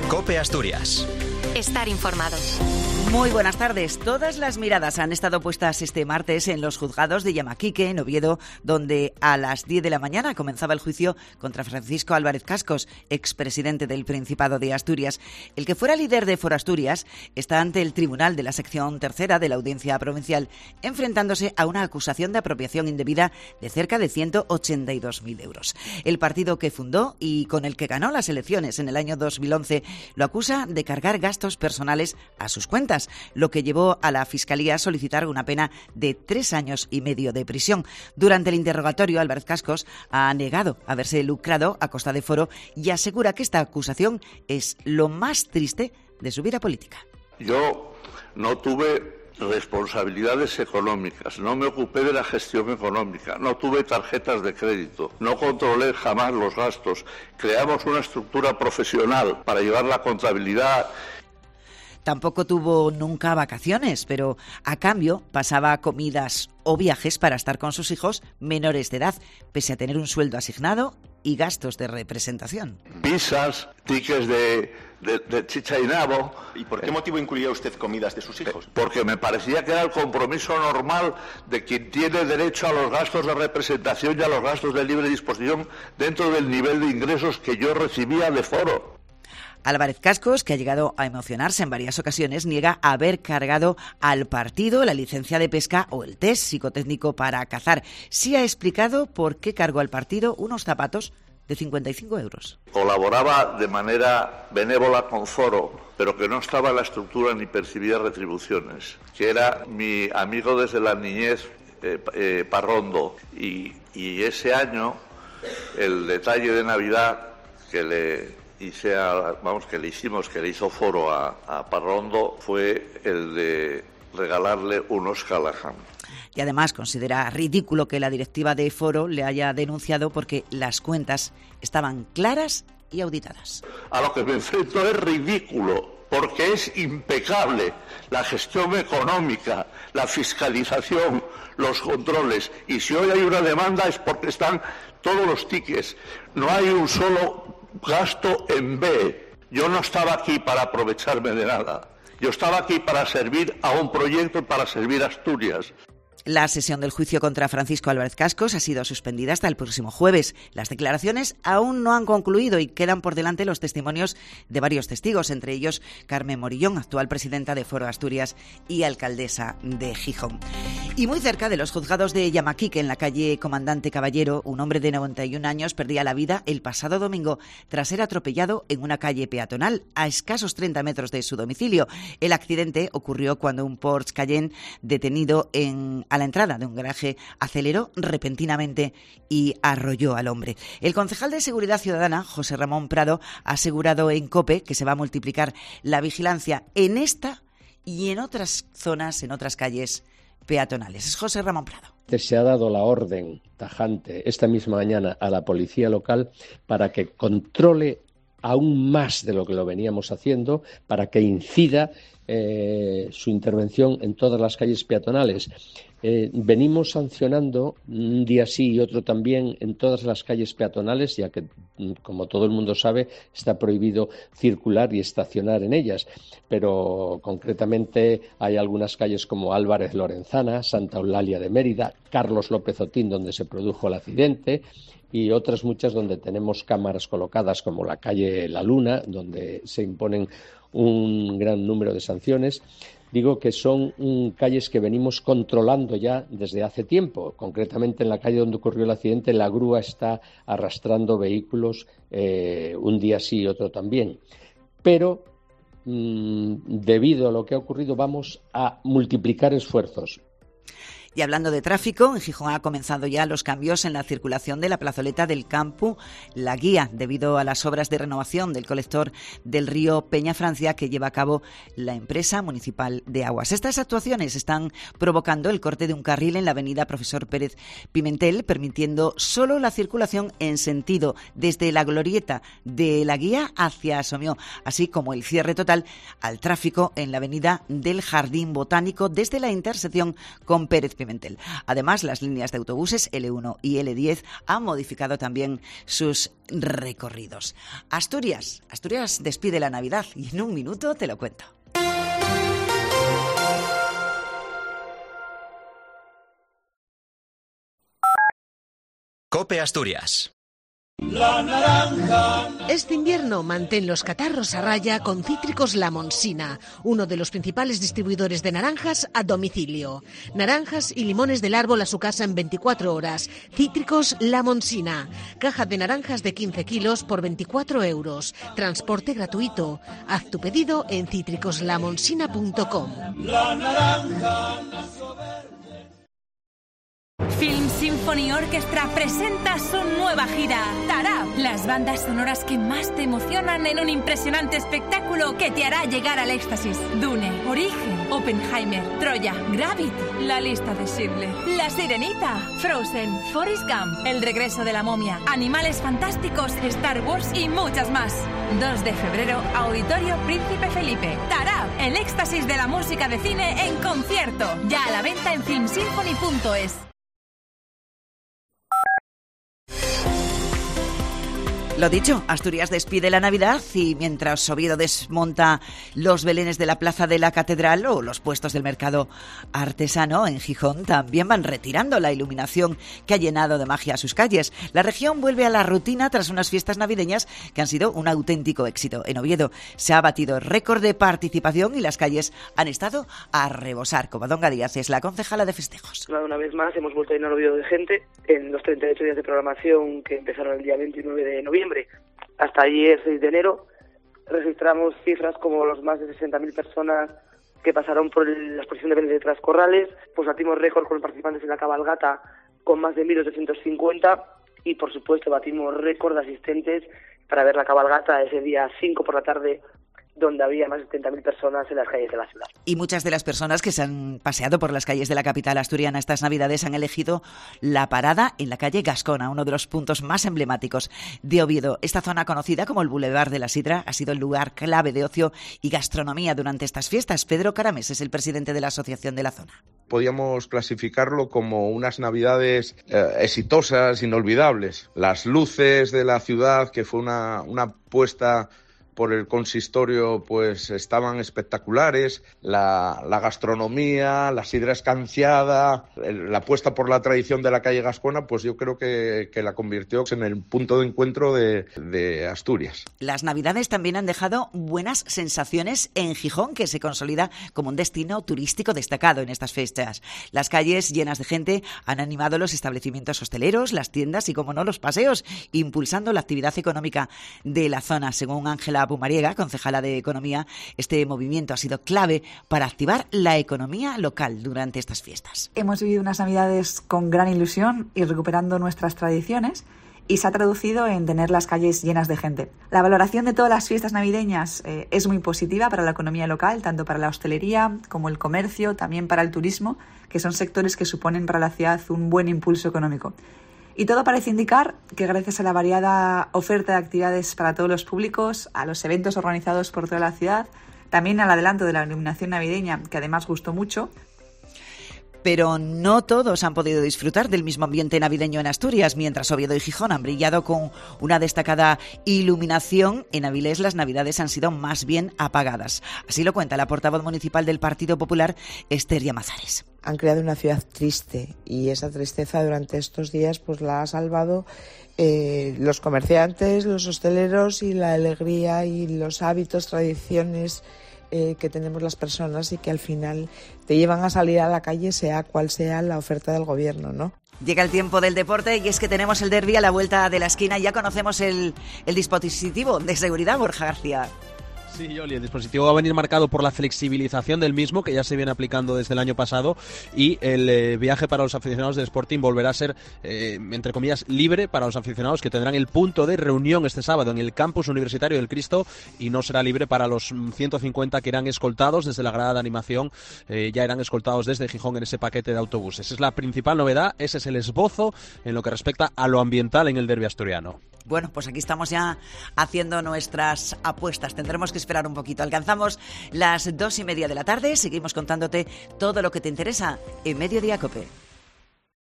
COPE Asturias. Estar informado. Muy buenas tardes. Todas las miradas han estado puestas este martes en los juzgados de Yamaquique, en Oviedo, donde a las 10 de la mañana comenzaba el juicio contra Francisco Álvarez Cascos, expresidente del Principado de Asturias. El que fuera líder de Foro Asturias está ante el Tribunal de la Sección Tercera de la Audiencia Provincial, enfrentándose a una acusación de apropiación indebida de cerca de 182.000 euros. El partido que fundó y con el que ganó las elecciones en el año 2011 lo acusa de cargar gastos personales a sus cuentas, lo que llevó a la Fiscalía a solicitar una pena de 3 años y medio de prisión. Durante el interrogatorio, Álvarez Cascos ha negado haberse lucrado a costa de Foro y asegura que esta acusación es lo más triste de su vida política. Yo no tuve responsabilidades económicas, no me ocupé de la gestión económica, no tuve tarjetas de crédito, no controlé jamás los gastos, creamos una estructura profesional para llevar la contabilidad. Tampoco tuvo nunca vacaciones, pero a cambio pasaba comidas o viajes para estar con sus hijos menores de edad, pese a tener un sueldo asignado y gastos de representación. Visas, tickets de chicha y nabo. ¿Y por qué motivo incluía usted comidas de sus hijos? Porque me parecía que era el compromiso normal de quien tiene derecho a los gastos de representación y a los gastos de libre disposición dentro del nivel de ingresos que yo recibía de Foro. Álvarez Cascos, que ha llegado a emocionarse en varias ocasiones, niega haber cargado al partido la licencia de pesca o el test psicotécnico para cazar. Sí ha explicado por qué cargó al partido unos zapatos de 55 euros. Colaboraba de manera benévola con Foro, pero que no estaba en la estructura ni percibía retribuciones, que era mi amigo desde la niñez, Parrondo, y ese año el detalle de Navidad que le hizo Foro a Parrondo fue el de regalarle unos Callahan. Y además considera ridículo que la directiva de Foro le haya denunciado porque las cuentas estaban claras y auditadas. A lo que me enfrento es ridículo, porque es impecable la gestión económica, la fiscalización, los controles. Y si hoy hay una demanda es porque están todos los tickets. No hay un solo gasto en B. Yo no estaba aquí para aprovecharme de nada. Yo estaba aquí para servir a un proyecto y para servir a Asturias. La sesión del juicio contra Francisco Álvarez Cascos ha sido suspendida hasta el próximo jueves. Las declaraciones aún no han concluido y quedan por delante los testimonios de varios testigos, entre ellos Carmen Morillón, actual presidenta de Foro Asturias y alcaldesa de Gijón. Y muy cerca de los juzgados de Yamaquique, en la calle Comandante Caballero, un hombre de 91 años perdía la vida el pasado domingo tras ser atropellado en una calle peatonal a escasos 30 metros de su domicilio. El accidente ocurrió cuando un Porsche Cayenne detenido a la entrada de un garaje aceleró repentinamente y arrolló al hombre. El concejal de Seguridad Ciudadana, José Ramón Prado, ha asegurado en COPE que se va a multiplicar la vigilancia en esta y en otras zonas, en otras calles peatonales. Es José Ramón Prado. Se ha dado la orden tajante esta misma mañana a la policía local para que controle aún más de lo que lo veníamos haciendo, para que incida su intervención en todas las calles peatonales. Venimos sancionando un día sí y otro también en todas las calles peatonales, ya que, como todo el mundo sabe, está prohibido circular y estacionar en ellas. Pero concretamente hay algunas calles como Álvarez Lorenzana, Santa Eulalia de Mérida, Carlos López Otín, donde se produjo el accidente, y otras muchas donde tenemos cámaras colocadas, como la calle La Luna, donde se imponen un gran número de sanciones. Digo que son calles que venimos controlando ya desde hace tiempo. Concretamente en la calle donde ocurrió el accidente, la grúa está arrastrando vehículos un día sí y otro también. Pero debido a lo que ha ocurrido vamos a multiplicar esfuerzos. Y hablando de tráfico, en Gijón ha comenzado ya los cambios en la circulación de la plazoleta del Campo La Guía, debido a las obras de renovación del colector del río Peña Francia que lleva a cabo la empresa municipal de aguas. Estas actuaciones están provocando el corte de un carril en la avenida Profesor Pérez Pimentel, permitiendo solo la circulación en sentido desde la glorieta de La Guía hacia Somió, así como el cierre total al tráfico en la avenida del Jardín Botánico desde la intersección con Pérez Pimentel. Además, las líneas de autobuses L1 y L10 han modificado también sus recorridos. Asturias despide la Navidad y en un minuto te lo cuento. COPE Asturias. La naranja. Este invierno mantén los catarros a raya con Cítricos La Monsina, uno de los principales distribuidores de naranjas a domicilio. Naranjas y limones del árbol a su casa en 24 horas. Cítricos La Monsina. Caja de naranjas de 15 kilos por 24 euros. Transporte gratuito. Haz tu pedido en cítricoslamonSina.com. La naranja. Film Symphony Orchestra presenta su nueva gira, Tarab, las bandas sonoras que más te emocionan en un impresionante espectáculo que te hará llegar al éxtasis. Dune, Origen, Oppenheimer, Troya, Gravity, La lista de Schindler, La Sirenita, Frozen, Forrest Gump, El regreso de la momia, Animales fantásticos, Star Wars y muchas más. 2 de febrero, Auditorio Príncipe Felipe. Tarab, el éxtasis de la música de cine en concierto. Ya a la venta en filmsymphony.es. Lo dicho, Asturias despide la Navidad y mientras Oviedo desmonta los belenes de la plaza de la Catedral o los puestos del mercado artesano, en Gijón también van retirando la iluminación que ha llenado de magia sus calles. La región vuelve a la rutina tras unas fiestas navideñas que han sido un auténtico éxito. En Oviedo se ha batido récord de participación y las calles han estado a rebosar. Covadonga Díaz es la concejala de festejos. Una vez más hemos vuelto a llenar Oviedo de gente en los 38 días de programación que empezaron el día 29 de noviembre. Hasta ayer, 6 de enero, registramos cifras como los más de 60.000 personas que pasaron por la exposición de Belén de Trascorrales, pues batimos récord con los participantes en la cabalgata con más de 1.850 y, por supuesto, batimos récord de asistentes para ver la cabalgata ese día 5 por la tarde, donde había más de 70.000 personas en las calles de la ciudad. Y muchas de las personas que se han paseado por las calles de la capital asturiana estas Navidades han elegido la parada en la calle Gascona, uno de los puntos más emblemáticos de Oviedo. Esta zona, conocida como el Boulevard de la Sidra, ha sido el lugar clave de ocio y gastronomía durante estas fiestas. Pedro Caramés es el presidente de la asociación de la zona. Podríamos clasificarlo como unas Navidades exitosas, inolvidables. Las luces de la ciudad, que fue una puesta por el consistorio, pues estaban espectaculares, la gastronomía, la sidra escanciada, la apuesta por la tradición de la calle Gascona, pues yo creo que la convirtió en el punto de encuentro de Asturias. Las Navidades también han dejado buenas sensaciones en Gijón, que se consolida como un destino turístico destacado en estas fechas. Las calles llenas de gente han animado los establecimientos hosteleros, las tiendas y, como no, los paseos, impulsando la actividad económica de la zona. Según Ángela Pumariega, concejala de Economía, este movimiento ha sido clave para activar la economía local durante estas fiestas. Hemos vivido unas Navidades con gran ilusión y recuperando nuestras tradiciones, y se ha traducido en tener las calles llenas de gente. La valoración de todas las fiestas navideñas es muy positiva para la economía local, tanto para la hostelería como el comercio, también para el turismo, que son sectores que suponen para la ciudad un buen impulso económico. Y todo parece indicar que gracias a la variada oferta de actividades para todos los públicos, a los eventos organizados por toda la ciudad, también al adelanto de la iluminación navideña, que además gustó mucho. Pero no todos han podido disfrutar del mismo ambiente navideño en Asturias. Mientras Oviedo y Gijón han brillado con una destacada iluminación, en Avilés las Navidades han sido más bien apagadas. Así lo cuenta la portavoz municipal del Partido Popular, Esther Llamazares. Han creado una ciudad triste y esa tristeza durante estos días pues la ha salvado los comerciantes, los hosteleros y la alegría y los hábitos, tradiciones que tenemos las personas y que al final te llevan a salir a la calle sea cual sea la oferta del gobierno, ¿no? Llega el tiempo del deporte y es que tenemos el derbi a la vuelta de la esquina. Ya conocemos el dispositivo de seguridad, Borja García. Sí, Yoli, el dispositivo va a venir marcado por la flexibilización del mismo, que ya se viene aplicando desde el año pasado, y el viaje para los aficionados del Sporting volverá a ser, entre comillas, libre para los aficionados, que tendrán el punto de reunión este sábado en el campus universitario del Cristo, y no será libre para los 150 que irán escoltados desde la grada de animación. Ya irán escoltados desde Gijón en ese paquete de autobuses. Es la principal novedad, ese es el esbozo en lo que respecta a lo ambiental en el derbi asturiano. Bueno, pues aquí estamos ya haciendo nuestras apuestas. Tendremos que esperar un poquito. Alcanzamos las 2:30 de la tarde. Seguimos contándote todo lo que te interesa en Mediodía COPE.